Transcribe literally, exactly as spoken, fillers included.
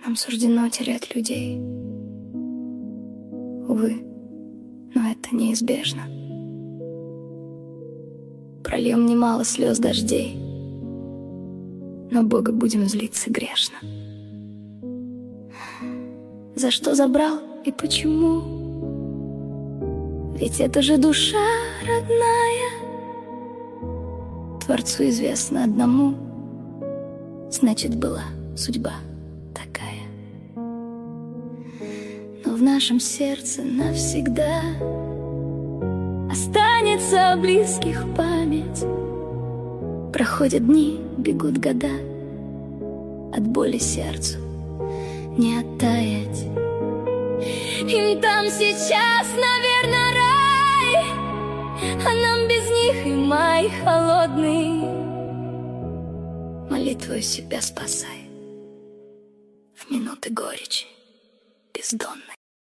Нам суждено терять людей. Увы, но это неизбежно. Прольем немало слез дождей, но Бога будем злиться грешно. За что забрал и почему? Ведь это же душа родная. Творцу известно одному, значит, была судьба такая. Но в нашем сердце навсегда останется о близких память. Проходят дни, бегут года, от боли сердцу не оттаять. Им там сейчас, наверное, рай, а нам без них и май холодный. Молитвою себя спасай в минуты горечи бездонной.